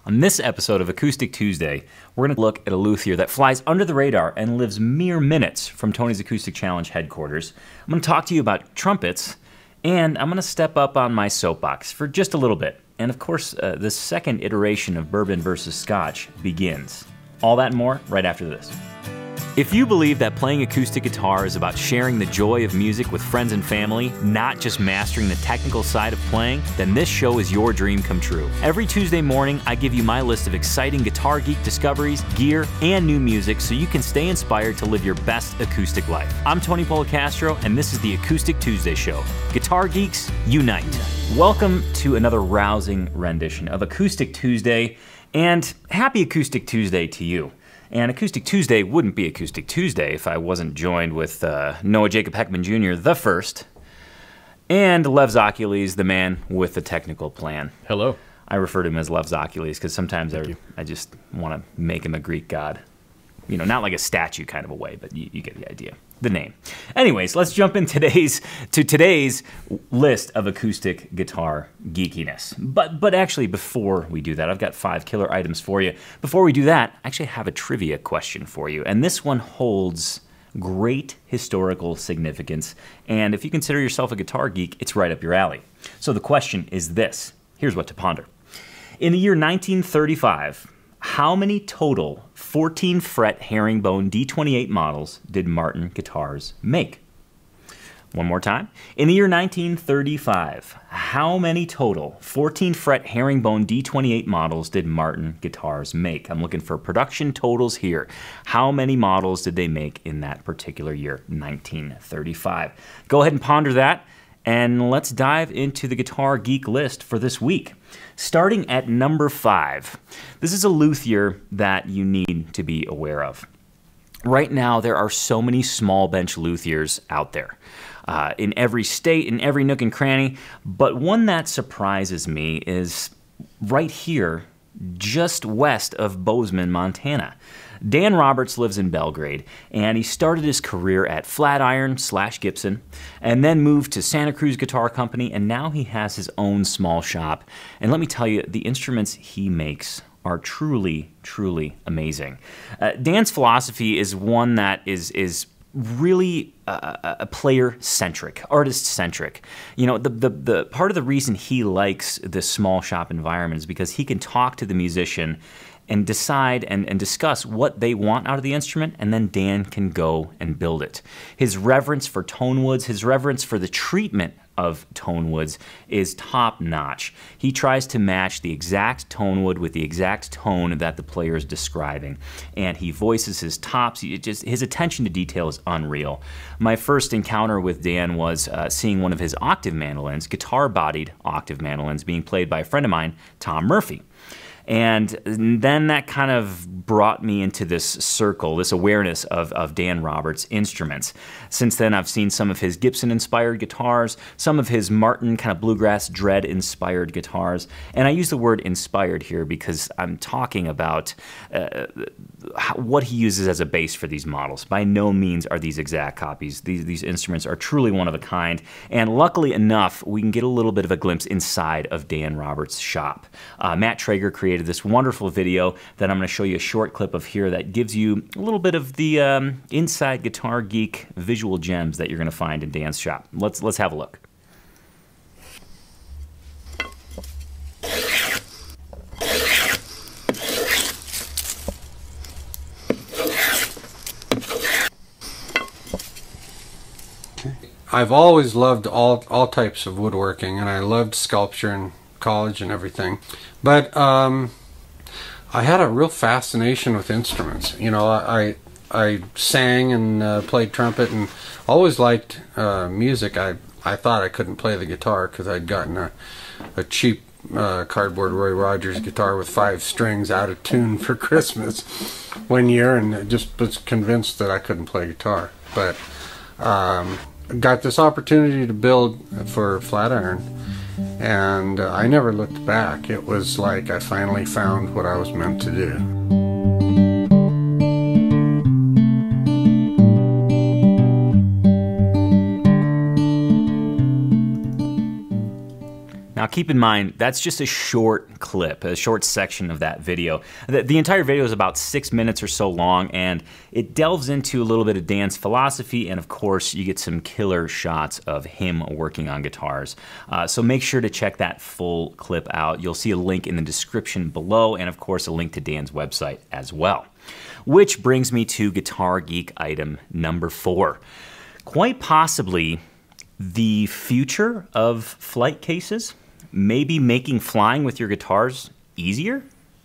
On this episode of Acoustic Tuesday, we're going to look at a luthier that flies under the radar and lives mere minutes from Tony's Acoustic Challenge headquarters. I'm going to talk to you about trumpets, and I'm going to step up on my soapbox for just a little bit. And of course, the second iteration of Bourbon versus Scotch begins. All that and more right after this. If you believe that playing acoustic guitar is about sharing the joy of music with friends and family, not just mastering the technical side of playing, then this show is your dream come true. Every Tuesday morning, I give you my list of exciting Guitar Geek discoveries, gear, and new music so you can stay inspired to live your best acoustic life. I'm Tony Policastro, and this is the Acoustic Tuesday Show. Guitar Geeks, unite. Welcome to another rousing rendition of Acoustic Tuesday, and happy Acoustic Tuesday to you. And Acoustic Tuesday wouldn't be Acoustic Tuesday if I wasn't joined with Noah Jacob Heckman Jr., the first, and Lev Zocules, the man with the technical plan. Hello. I refer to him as Lev Zocules because sometimes I just want to make him a Greek god. You know, not like a statue kind of a way, but you get the idea. The name. Anyways, let's jump in today's list of acoustic guitar geekiness. But actually, before we do that, I've got 5 killer items for you. Before we do that, I actually have a trivia question for you, and this one holds great historical significance, and if you consider yourself a guitar geek, it's right up your alley. So the question is this. Here's what to ponder. In the year 1935, how many total 14-fret herringbone D28 models did Martin Guitars make? One more time. In the year 1935, how many total 14-fret herringbone D28 models did Martin Guitars make? I'm looking for production totals here. How many models did they make in that particular year, 1935? Go ahead and ponder that, and let's dive into the Guitar Geek list for this week. Starting at number 5, this is a luthier that you need to be aware of. Right now, there are so many small bench luthiers out there in every state, in every nook and cranny, but one that surprises me is right here, just west of Bozeman, Montana. Dan Roberts lives in Belgrade, and he started his career at Flatiron/Gibson, and then moved to Santa Cruz Guitar Company, and now he has his own small shop. And let me tell you, the instruments he makes are truly, truly amazing. Dan's philosophy is one that is really a player-centric, artist-centric. You know, the part of the reason he likes this small shop environment is because he can talk to the musician and decide and discuss what they want out of the instrument, and then Dan can go and build it. His reverence for tone woods, his reverence for the treatment of tone woods is top-notch. He tries to match the exact tone wood with the exact tone that the player is describing, and he voices his tops. His attention to detail is unreal. My first encounter with Dan was seeing one of his octave mandolins, guitar-bodied octave mandolins, being played by a friend of mine, Tom Murphy. And then that kind of brought me into this circle, this awareness of Dan Roberts' instruments. Since then, I've seen some of his Gibson-inspired guitars, some of his Martin kind of bluegrass dread-inspired guitars. And I use the word inspired here because I'm talking about what he uses as a base for these models. By no means are these exact copies. These instruments are truly one of a kind. And luckily enough, we can get a little bit of a glimpse inside of Dan Roberts' shop. Matt Traeger created this wonderful video that I'm going to show you a short clip of here that gives you a little bit of the inside Guitar Geek visual gems that you're going to find in Dan's shop. Let's have a look. I've always loved all types of woodworking, and I loved sculpture in college and everything. But I had a real fascination with instruments. You know, I sang and played trumpet and always liked music. I thought I couldn't play the guitar because I'd gotten a cheap cardboard Roy Rogers guitar with 5 strings out of tune for Christmas one year, and just was convinced that I couldn't play guitar. But got this opportunity to build for Flatiron, and I never looked back. It was like I finally found what I was meant to do. Now, keep in mind, that's just a short clip, a short section of that video. The entire video is about 6 minutes or so long, and it delves into a little bit of Dan's philosophy, and of course, you get some killer shots of him working on guitars. So make sure to check that full clip out. You'll see a link in the description below, and of course, a link to Dan's website as well. Which brings me to Guitar Geek item number 4. Quite possibly the future of flight cases, maybe making flying with your guitars easier?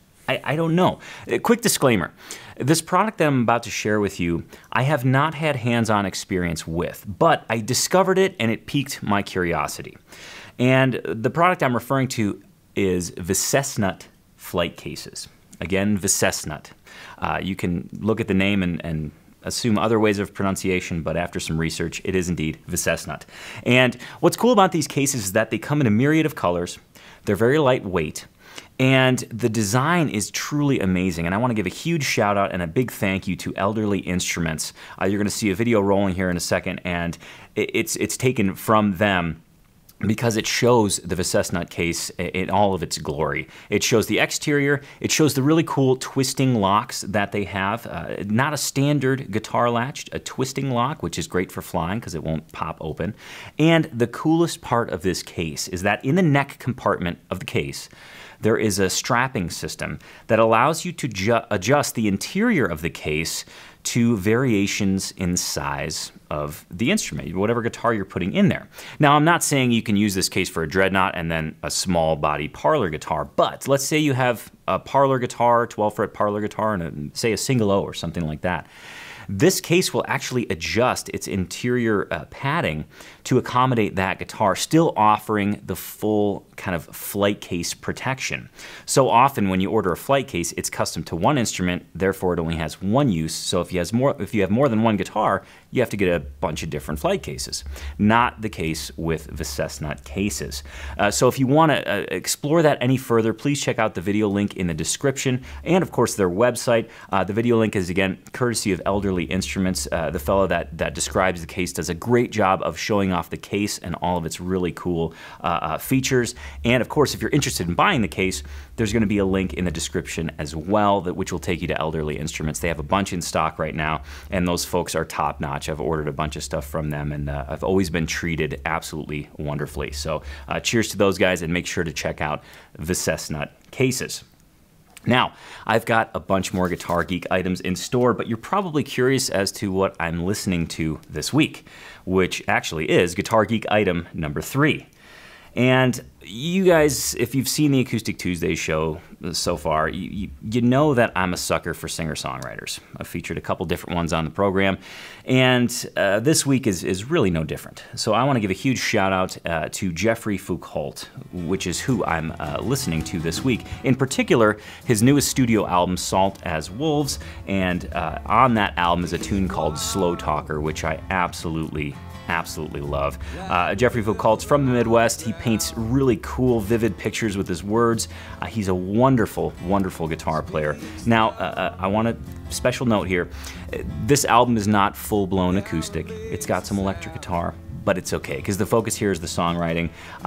I don't know. A quick disclaimer. This product that I'm about to share with you, I have not had hands-on experience with, but I discovered it and it piqued my curiosity. And the product I'm referring to is Vicesnut flight cases. Again, Vicesnut. You can look at the name and assume other ways of pronunciation, but after some research, it is indeed Vicesnut. And what's cool about these cases is that they come in a myriad of colors. They're very lightweight, and the design is truly amazing. And I want to give a huge shout out and a big thank you to Elderly Instruments. You're going to see a video rolling here in a second, and it's taken from them, because it shows the Vicesnut case in all of its glory. It shows the exterior, it shows the really cool twisting locks that they have. Not a standard guitar latch, a twisting lock, which is great for flying because it won't pop open. And the coolest part of this case is that in the neck compartment of the case, there is a strapping system that allows you to adjust the interior of the case to variations in size of the instrument, whatever guitar you're putting in there. Now, I'm not saying you can use this case for a dreadnought and then a small body parlor guitar, but let's say you have a parlor guitar, 12-fret parlor guitar, and say a single O or something like that. This case will actually adjust its interior padding to accommodate that guitar, still offering the full kind of flight case protection. So often when you order a flight case, it's custom to one instrument, therefore it only has one use. So if you have more than one guitar, you have to get a bunch of different flight cases. Not the case with Vicesnut cases. So if you want to explore that any further, please check out the video link in the description, and of course their website. The video link is, again, courtesy of Elderly Instruments. The fellow that describes the case does a great job of showing off the case and all of its really cool features. And of course, if you're interested in buying the case, there's going to be a link in the description as well, which will take you to Elderly Instruments. They have a bunch in stock right now, and those folks are top-notch. I've ordered a bunch of stuff from them, and I've always been treated absolutely wonderfully. So cheers to those guys, and make sure to check out Vicesnut cases. Now, I've got a bunch more Guitar Geek items in store, but you're probably curious as to what I'm listening to this week, which actually is Guitar Geek item number 3. And you guys, if you've seen the Acoustic Tuesday show so far, you know that I'm a sucker for singer-songwriters. I've featured a couple different ones on the program, and this week is really no different. So I want to give a huge shout-out to Jeffrey Foucault, which is who I'm listening to this week. In particular, his newest studio album, Salt as Wolves, and on that album is a tune called Slow Talker, which I absolutely love. Jeffrey Foucault's from the Midwest. He paints really cool, vivid pictures with his words. He's a wonderful, wonderful guitar player. Now, I want a special note here. This album is not full-blown acoustic. It's got some electric guitar, but it's okay, because the focus here is the songwriting.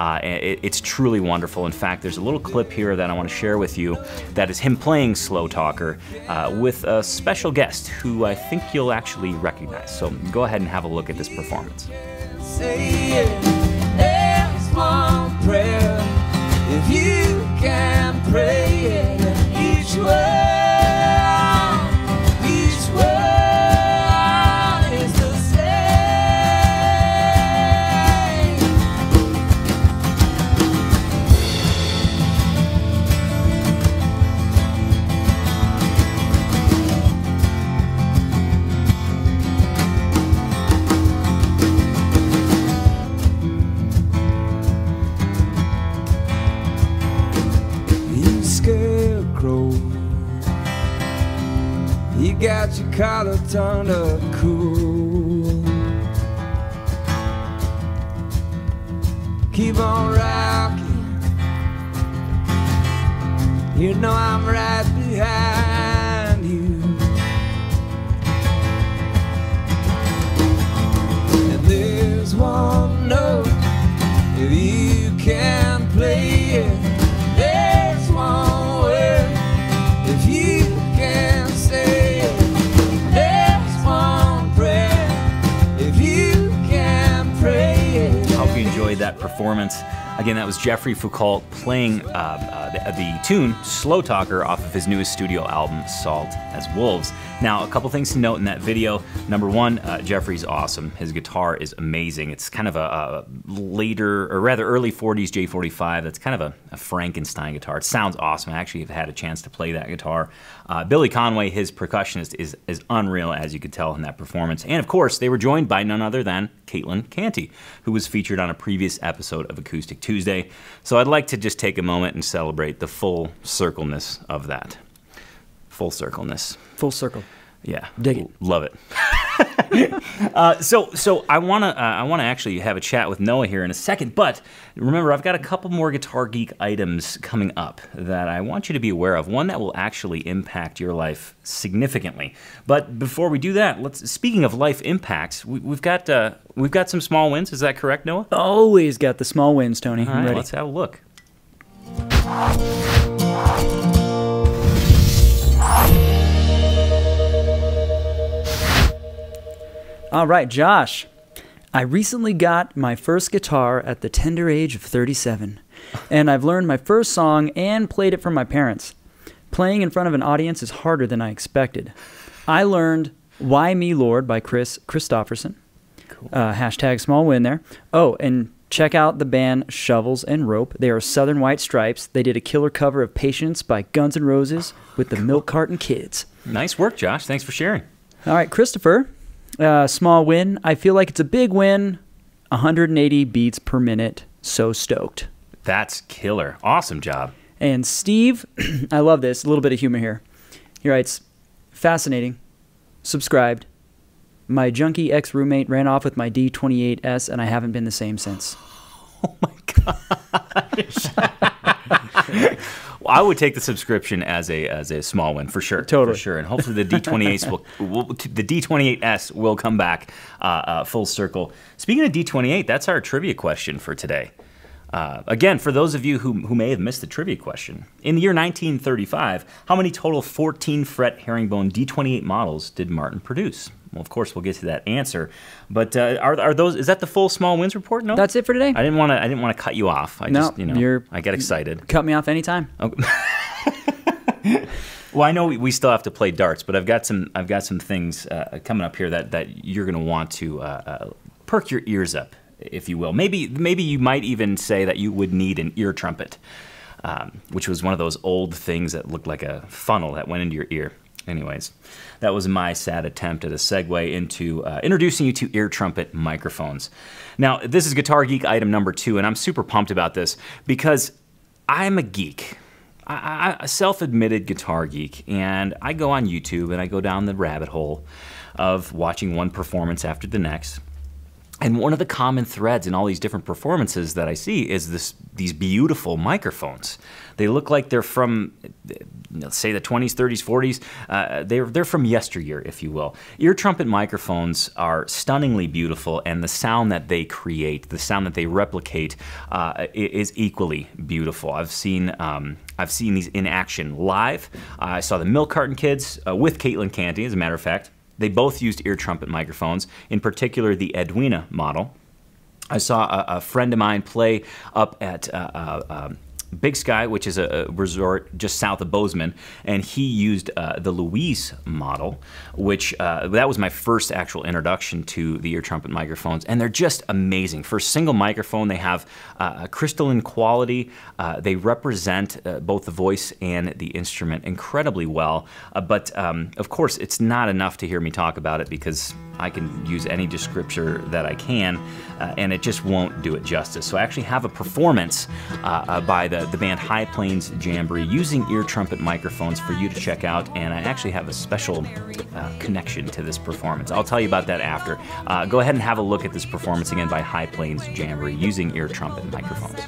It's truly wonderful. In fact, there's a little clip here that I want to share with you that is him playing Slow Talker with a special guest who I think you'll actually recognize. So go ahead and have a look at this performance. There's one prayer, if you can pray each word. You got your collar turned up cool. Keep on rocking. You know I'm right behind you. And there's one note if you can play if you can say there's one prayer, if you can pray. Hope you enjoyed that performance. Again, that was Jeffrey Foucault playing the tune Slow Talker off of his newest studio album, Salt as Wolves. Now, a couple things to note in that video. Number one, Jeffrey's awesome. His guitar is amazing. It's kind of a later, or rather early 40s J45. That's kind of a Frankenstein guitar. It sounds awesome. I actually have had a chance to play that guitar. Billy Conway, his percussionist, is unreal, as you could tell in that performance. And of course, they were joined by none other than Caitlin Canty, who was featured on a previous episode of Acoustic Tuesday. So I'd like to just take a moment and celebrate the full circleness of that. Full circleness. Full circle. Yeah. Dig it. Love it. So I wanna actually have a chat with Noah here in a second, but remember, I've got a couple more Guitar Geek items coming up that I want you to be aware of. One that will actually impact your life significantly. But before we do that, speaking of life impacts, we've got some small wins. Is that correct, Noah? Always got the small wins, Tony. All I'm right, ready. let's have a look. All right, Josh. I recently got my first guitar at the tender age of 37, and I've learned my first song and played it for my parents. Playing in front of an audience is harder than I expected. I learned Why Me Lord by Chris Christopherson. Cool. Hashtag small win there. Oh, and check out the band Shovels and Rope. They are Southern White Stripes. They did a killer cover of Patience by Guns N' Roses with the Milk Carton Kids. Nice work, Josh. Thanks for sharing. All right, Christopher. Small win. I feel like it's a big win. 180 beats per minute. So stoked. That's killer. Awesome job. And Steve, I love this. A little bit of humor here. He writes, fascinating. Subscribed. My junkie ex-roommate ran off with my D28S, and I haven't been the same since. Oh my gosh. Well, I would take the subscription as a small win for sure. Totally. For sure. And hopefully the D28S will come back full circle. Speaking of D28, that's our trivia question for today. Again, for those of you who may have missed the trivia question, in the year 1935, how many total 14-fret herringbone D28 models did Martin produce? Well, of course, we'll get to that answer. But are those? Is that the full small wins report? No, That's it for today. I didn't want to cut you off. I get excited. Cut me off anytime. Okay. Well, I know we still have to play darts, but I've got some things coming up here that you're going to want to perk your ears up, if you will. Maybe you might even say that you would need an ear trumpet, which was one of those old things that looked like a funnel that went into your ear. Anyways, that was my sad attempt at a segue into introducing you to ear trumpet microphones. Now, this is Guitar Geek item number 2, and I'm super pumped about this because I'm a geek. I'm a self-admitted guitar geek, and I go on YouTube and I go down the rabbit hole of watching one performance after the next. And one of the common threads in all these different performances that I see is these beautiful microphones. They look like they're from, say, the 20s, 30s, 40s. They're from yesteryear, if you will. Ear trumpet microphones are stunningly beautiful, and the sound that they create, the sound that they replicate, is equally beautiful. I've seen these in action live. I saw the Milk Carton Kids with Caitlin Canty, as a matter of fact. They both used ear trumpet microphones, in particular the Edwina model. I saw a friend of mine play up at Big Sky, which is a resort just south of Bozeman, and he used the Louise model, which that was my first actual introduction to the ear trumpet microphones, and they're just amazing. For a single microphone, they have a crystalline quality. They represent both the voice and the instrument incredibly well, but of course, it's not enough to hear me talk about it because I can use any descriptor that I can, and it just won't do it justice. So I actually have a performance by the band High Plains Jamboree using ear trumpet microphones for you to check out, and I actually have a special connection to this performance. I'll tell you about that after. Go ahead and have a look at this performance again by High Plains Jamboree using ear trumpet microphones.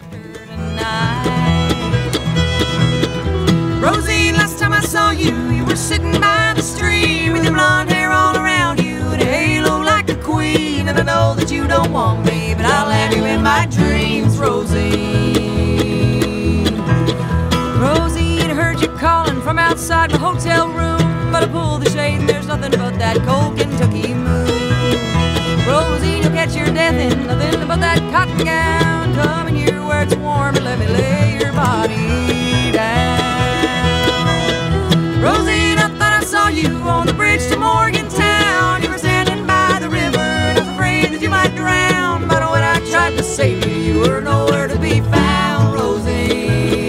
Rosie, last time I saw you, you were sitting by the stream with your blonde hair all around you and a halo like a queen. And I know that you don't want me, but I'll have you in my dreams, Rosie. Rosie, I heard you calling from outside outside my hotel room, but I pull the shade and there's nothing but that cold Kentucky moon. Rosie, you'll catch your death in nothing but that cotton gown. Come in here where it's warm and let me lay your body down. Rosie, I thought I saw you on the bridge to Morgantown. You were standing by the river and I was afraid that you might drown. But when I tried to save you, you were nowhere to be found, Rosie.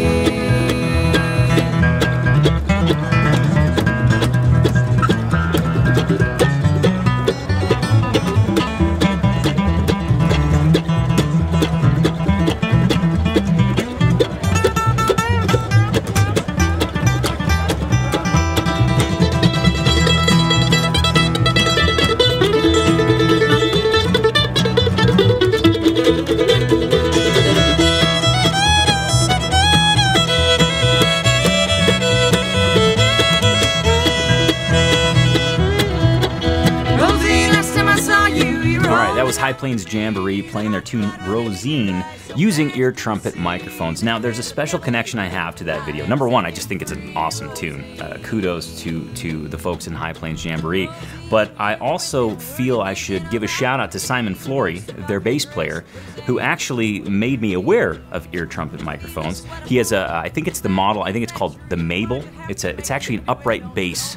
Was High Plains Jamboree playing their tune Rosine using ear trumpet microphones. Now, there's a special connection I have to that video. Number one, I just think it's an awesome tune. Kudos to the folks in High Plains Jamboree. But I also feel I should give a shout out to Simon Flory, their bass player, who actually made me aware of ear trumpet microphones. He has a, I think it's the model, I think it's called the Mabel. It's actually an upright bass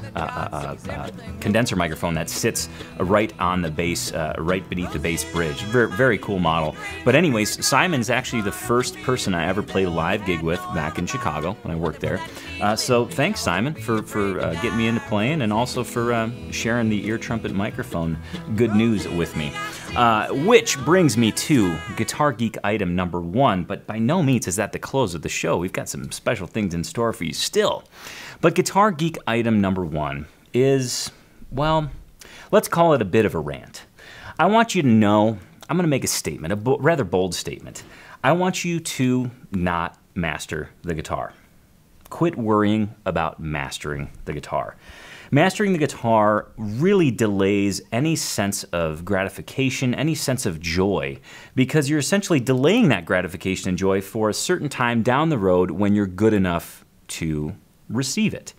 condenser microphone that sits right on the bass, right beneath the bass bridge. Very, very cool model. But anyways, Simon's actually the first person I ever played a live gig with back in Chicago when I worked there. So thanks, Simon, for getting me into playing and also for sharing the ear trumpet microphone good news with me. Which brings me to Guitar Geek item number 1, but by no means is that the close of the show. We've got some special things in store for you still. But Guitar Geek item number 1 is, well, let's call it a bit of a rant. I want you to know, I'm going to make a statement, a rather bold statement. I want you to not master the guitar. Quit worrying about mastering the guitar. Mastering the guitar really delays any sense of gratification, any sense of joy, because you're essentially delaying that gratification and joy for a certain time down the road when you're good enough to receive it.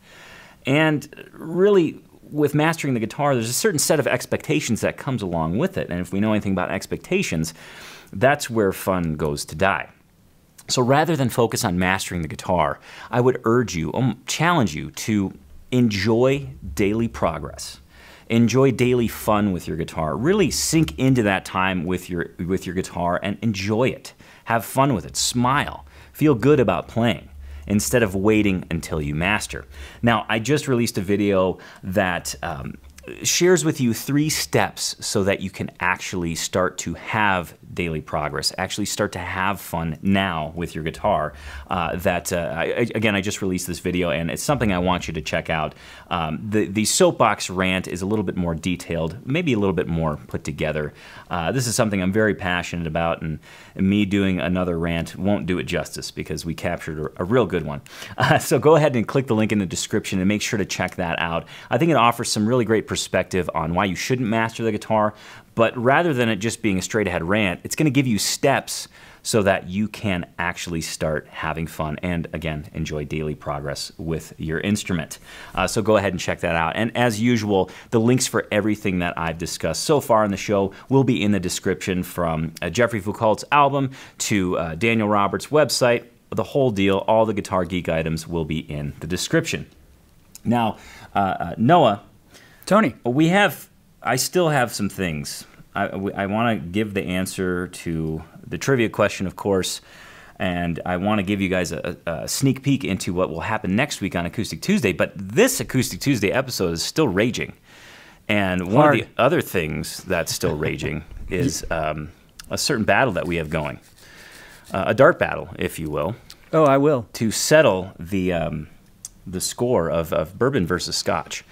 And really, with mastering the guitar, there's a certain set of expectations that comes along with it. And if we know anything about expectations, that's where fun goes to die. So rather than focus on mastering the guitar, I would urge you, challenge you to enjoy daily progress. Enjoy daily fun with your guitar. Really sink into that time with your guitar and enjoy it. Have fun with it. Smile. Feel good about playing instead of waiting until you master. Now, I just released a video that shares with you 3 steps so that you can actually start to have daily progress, actually start to have fun now with your guitar. Again, I just released this video and it's something I want you to check out. The soapbox rant is a little bit more detailed, maybe a little bit more put together. This is something I'm very passionate about, and me doing another rant won't do it justice because we captured a real good one. So go ahead and click the link in the description and make sure to check that out. I think it offers some really great perspective on why you shouldn't master the guitar, but rather than it just being a straight ahead rant, it's going to give you steps so that you can actually start having fun and, again, enjoy daily progress with your instrument. So go ahead and check that out. And as usual, the links for everything that I've discussed so far in the show will be in the description, from Jeffrey Foucault's album to Daniel Roberts' website. The whole deal, all the Guitar Geek items will be in the description. Now, Noah. Tony. I still have some things. I want to give the answer to the trivia question, of course, and I want to give you guys a sneak peek into what will happen next week on Acoustic Tuesday, but this Acoustic Tuesday episode is still raging. And one of the other things that's still raging is a certain battle that we have going. A dart battle, if you will. Oh, I will. To settle the score of bourbon versus scotch.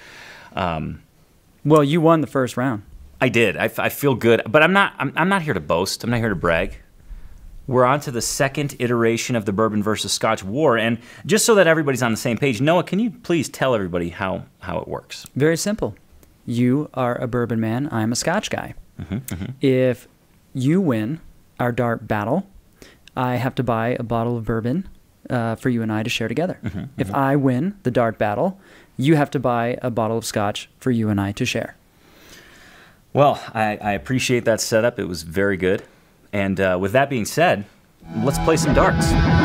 Well, you won the first round. I did. I feel good, but I'm not here to boast. I'm not here to brag. We're on to the second iteration of the bourbon versus scotch war, and just so that everybody's on the same page, Noah, can you please tell everybody how it works? Very simple. You are a bourbon man. I'm a scotch guy. If you win our dart battle, I have to buy a bottle of bourbon for you and I to share together. If I win the dart battle, you have to buy a bottle of scotch for you and I to share. Well, I appreciate that setup. It was very good. And with that being said, let's play some darts.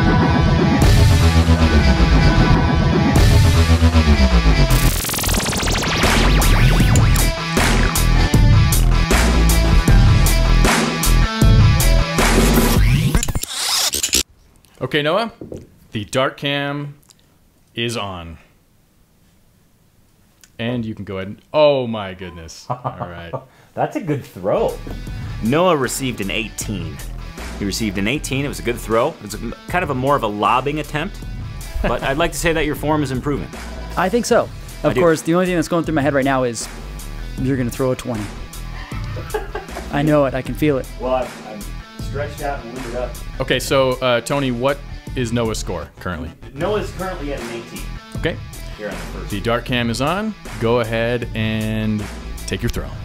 Okay, Noah, the dart cam is on. And you can go ahead and... Oh, my goodness. All right. That's a good throw. Noah received an 18. He received an 18. It was a good throw. It was kind of more of a lobbing attempt. But I'd like to say that your form is improving. I think so. Of course, the only thing that's going through my head right now is you're going to throw a 20. I know it. I can feel it. Well, I'm stretched out and loomed up. Okay, so, Tony, what is Noah's score currently? Noah's currently at an 18. Okay. Here on the first. The dart cam is on. Go ahead and take your throw.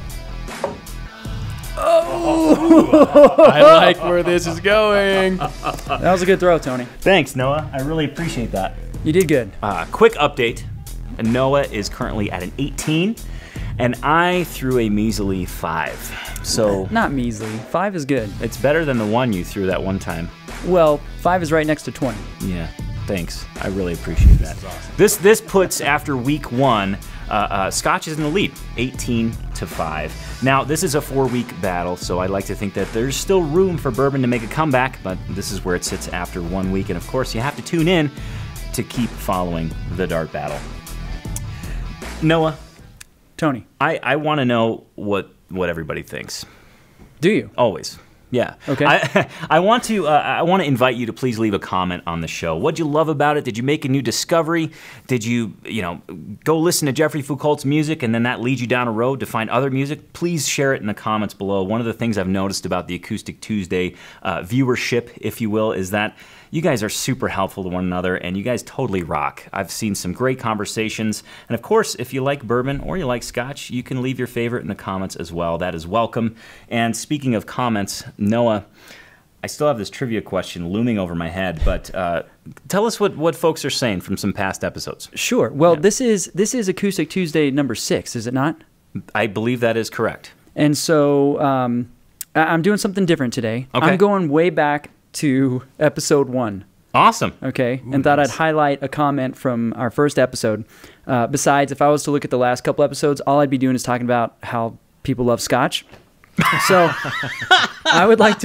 Oh! I like where this is going. That was a good throw, Tony. Thanks, Noah. I really appreciate that. You did good. Quick update. Noah is currently at an 18, and I threw a measly 5. So Not measly. 5 is good. it's better than the one you threw that one time. Well, 5 is right next to 20. Yeah, thanks. I really appreciate that. This puts, after week 1, Scotch is in the lead, 18-5. Now, this is a 4-week battle, so I like to think that there's still room for bourbon to make a comeback, but this is where it sits after 1 week, and of course, you have to tune in to keep following the dart battle. Noah, Tony, I want to know what everybody thinks. do you? Always. Yeah. Okay. I want to invite you to please leave a comment on the show. What'd you love about it? Did you make a new discovery? Did you go listen to Jeffrey Foucault's music and then that leads you down a road to find other music? Please share it in the comments below. One of the things I've noticed about the Acoustic Tuesday viewership, if you will, is that you guys are super helpful to one another, and you guys totally rock. I've seen some great conversations, and of course, if you like bourbon or you like scotch, you can leave your favorite in the comments as well. That is welcome. And speaking of comments, Noah, I still have this trivia question looming over my head, but tell us what folks are saying from some past episodes. Sure. Well, this is Acoustic Tuesday number 6, is it not? I believe that is correct. And so I'm doing something different today. Okay. I'm going way back to episode 1. Awesome. Okay, and thought I'd highlight a comment from our first episode. Besides, if I was to look at the last couple episodes, all I'd be doing is talking about how people love scotch. So I would like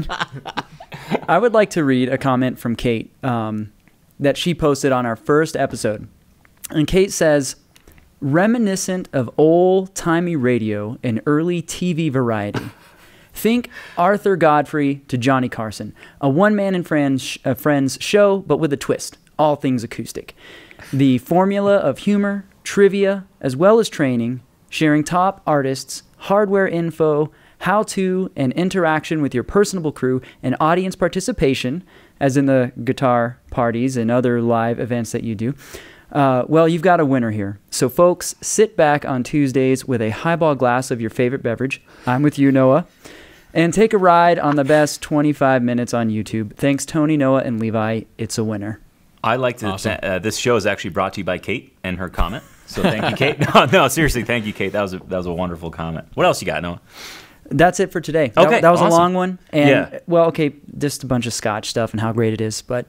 to read a comment from Kate that she posted on our first episode. And Kate says, reminiscent of old-timey radio and early TV variety. Think Arthur Godfrey to Johnny Carson, a one-man and friends show, but with a twist, all things acoustic. The formula of humor, trivia, as well as training, sharing top artists, hardware info, how-to, and interaction with your personable crew, and audience participation, as in the guitar parties and other live events that you do. Well, you've got a winner here. So, folks, sit back on Tuesdays with a highball glass of your favorite beverage. I'm with you, Noah. And take a ride on the best 25 minutes on YouTube. Thanks, Tony, Noah, and Levi. It's a winner. I like to. Awesome. This show is actually brought to you by Kate and her comment. So thank you, Kate. No, seriously, thank you, Kate. That was a wonderful comment. What else you got, Noah? That's it for today. Okay, that was awesome. a long one. And, Yeah. well, okay, just a bunch of scotch stuff and how great it is. But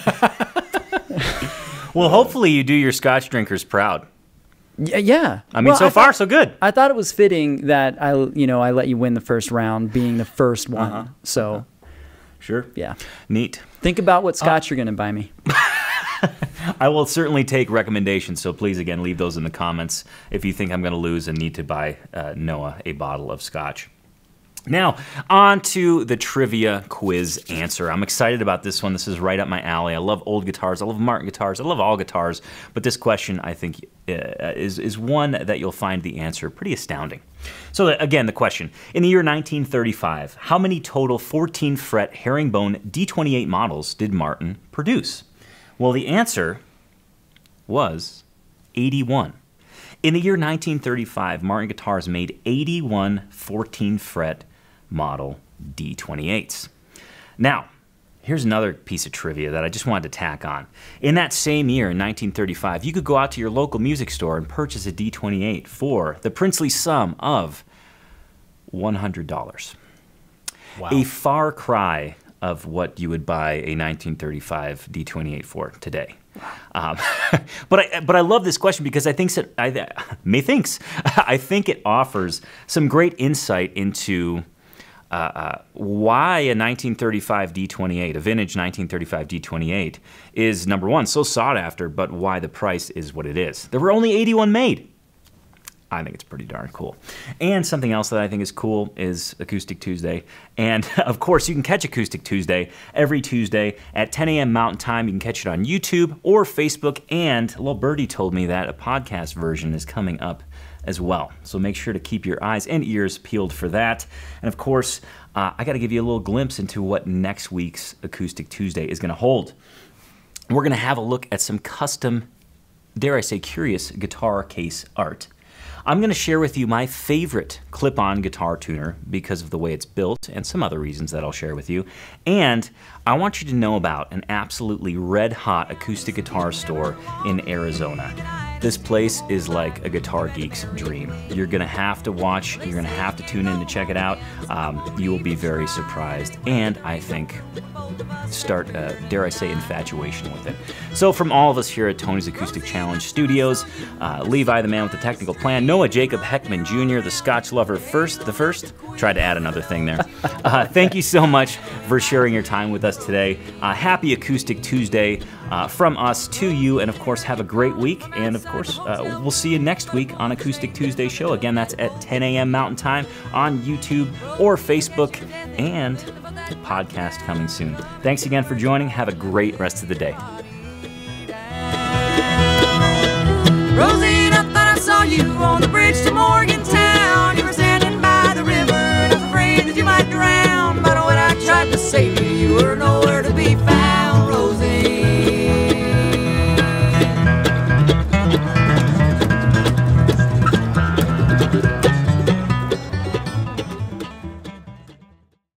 Well, hopefully you do your scotch drinkers proud. yeah. I mean, Well, so far, so good. I thought it was fitting that I let you win the first round, being the first one. So, Sure. yeah. Neat. Think about what scotch you're going to buy me. I will certainly take recommendations, so please, again, leave those in the comments if you think I'm going to lose and need to buy Noah a bottle of scotch. Now, on to the trivia quiz answer. I'm excited about this one. This is right up my alley. I love old guitars. I love Martin guitars. I love all guitars. But this question, I think, is one that you'll find the answer pretty astounding. So, again, the question. In the year 1935, how many total 14-fret herringbone D28 models did Martin produce? Well, the answer was 81. In the year 1935, Martin Guitars made 81 14-fret model D28s. Now, Here's another piece of trivia that I just wanted to tack on. In that same year, in 1935, you could go out to your local music store and purchase a D28 for the princely sum of $100. Wow. A far cry of what you would buy a 1935 D28 for today. But I love this question because I think it offers some great insight into why a 1935 D28, a vintage 1935 D28, is, number one, so sought after, but why the price is what it is. There were only 81 made. I think it's pretty darn cool. And something else that I think is cool is Acoustic Tuesday. And of course, you can catch Acoustic Tuesday every Tuesday at 10 a.m. Mountain Time. You can catch it on YouTube or Facebook. And Lil Birdie told me that a podcast version is coming up as well. So make sure to keep your eyes and ears peeled for that. And of course, I got to give you a little glimpse into what next week's Acoustic Tuesday is going to hold. We're going to have a look at some custom, dare I say, curious guitar case art. I'm going to share with you my favorite clip-on guitar tuner because of the way it's built and some other reasons that I'll share with you. And I want you to know about an absolutely red-hot acoustic guitar store in Arizona. This place is like a guitar geek's dream. You're going to have to watch, you're going to have to tune in to check it out. You will be very surprised and, I think, start, dare I say, infatuation with it. So from all of us here at Tony's Acoustic Challenge Studios, Levi the man with the technical plan, Noah Jacob Heckman Jr., the Scotch lover the first, tried to add another thing there. Thank you so much for sharing your time with us today. Happy Acoustic Tuesday from us to you, and of course, have a great week. And of course, we'll see you next week on Acoustic Tuesday show. Again, that's at 10 a.m. Mountain Time on YouTube or Facebook, and podcast coming soon. Thanks again for joining. Have a great rest of the day. Rosie, I thought I saw you on the bridge to Morgan.